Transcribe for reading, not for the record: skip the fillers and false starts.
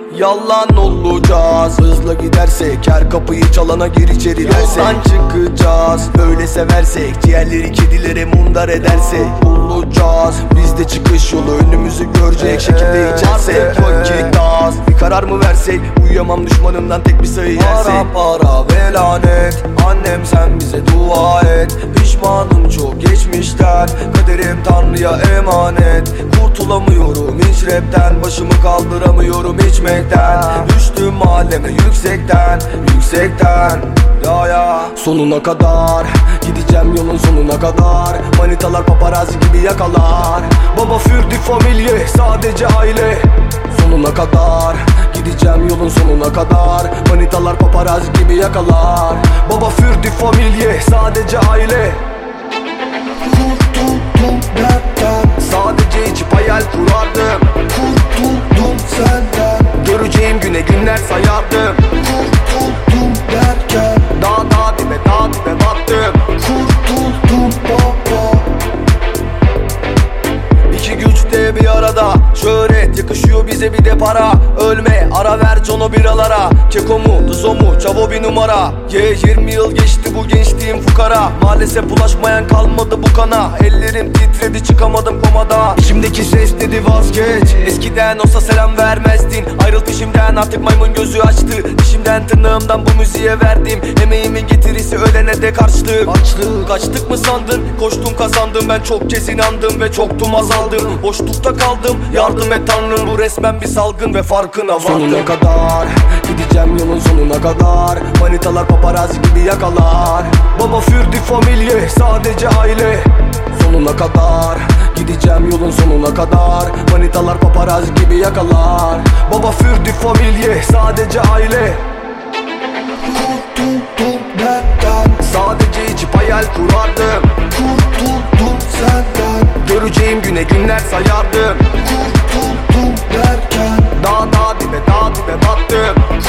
Yalan olacağız. Hızla gidersek her kapıyı çalana gir içeri dersek. Yoldan çıkacağız. Böyle seversek ciğerleri kedilere mundar edersek. Olacağız. Bizde çıkış yolu önümüzü görecek şekilde içersek. Vakit az. Bir karar mı versek? Uyuyamam düşmanımdan tek bir sayı yersek. Para ve lanet. Annem sen bize dua et. Pişmanım çok geçmişten. Kaderim Tanrı'ya emanet. Kurtulamıyorum hiç rapten. Başımı kaldıramıyorum içmekten. Düştüm mahalleme yüksekten. Yüksekten. Ya sonuna kadar gideceğim yolun sonuna kadar. Manitalar paparazzi gibi yakalar. Baba für die Familie sadece aile. Sonuna kadar gideceğim yolun sonuna kadar. Manitalar paparazzi gibi yakalar. Baba für die Familie sadece aile. Kurtuldum dertten, Sadece içip hayal kurardım. kurtuldum senden. Göreceğim güne günler sayardım. Kurtuldum derken, Dağ dibe battım. kurtuldum baba. İki güç de bir arada. Şöhret yakışıyor bize bir de para. Ölme ara ver Jono biralara. Keko mu Duzo mu Çavo bir numara. 20 yıl geçti bu gençliğim fukara. Maalesef bulaşmayan kalmadı bu kana. Ellerim titredi çıkamadım komada. İçimdeki ses dedi vazgeç. Eskiden olsa selam vermezdin. Ayrıl peşimden artık maymun gözü açtı. Dişimden tırnağımdan bu müziğe verdim. Emeğimin getirisi ölene de karşılık. Kaçtık mı sandın? Koştum kazandım. Ben çok kez inandım ve çoktum azaldım. Boşlukta kaldım. Yardım et Tanrım, bu resmen bir salgın ve farkına vardım. Sonuna kadar gideceğim yolun sonuna kadar. Manitalar paparazzi gibi yakalar. Baba für die Familie sadece aile. Sonuna kadar gideceğim yolun sonuna kadar. Manitalar paparazzi gibi yakalar. Baba für die Familie sadece aile. Kurtuldum dertten, Sadece içip hayal kurardım. kurtuldum senden. Göreceğim güne günler sayardım. Kurtuldum derken, Dağ dibe battım.